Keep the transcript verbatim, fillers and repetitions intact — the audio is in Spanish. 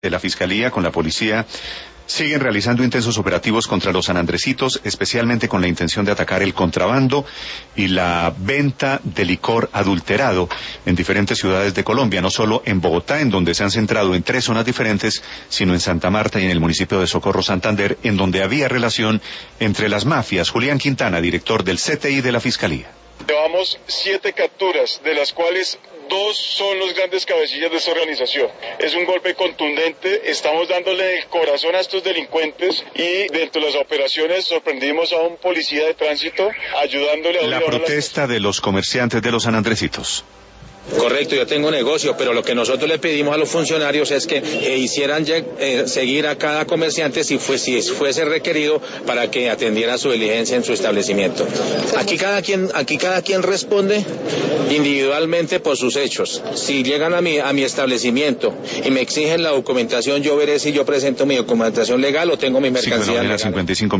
de la Fiscalía con la policía siguen realizando intensos operativos contra los sanandresitos, especialmente con la intención de atacar el contrabando y la venta de licor adulterado en diferentes ciudades de Colombia, no solo en Bogotá, en donde se han centrado en tres zonas diferentes, sino en Santa Marta y en el municipio de Socorro, Santander, en donde había relación entre las mafias. Julián Quintana, director del C T I de la Fiscalía. Llevamos siete capturas, de las cuales dos son los grandes cabecillas de esta organización. Es un golpe contundente, estamos dándole el corazón a estos delincuentes y dentro de las operaciones sorprendimos a un policía de tránsito ayudándole a... La protesta de los comerciantes de los sanandresitos. Correcto, yo tengo negocio, pero lo que nosotros le pedimos a los funcionarios es que eh, hicieran eh, seguir a cada comerciante si, fue, si fuese requerido para que atendiera su diligencia en su establecimiento. Aquí cada quien, aquí cada quien responde individualmente por sus hechos. Si llegan a mi, a mi establecimiento y me exigen la documentación, yo veré si yo presento mi documentación legal o tengo mi mercancía legal.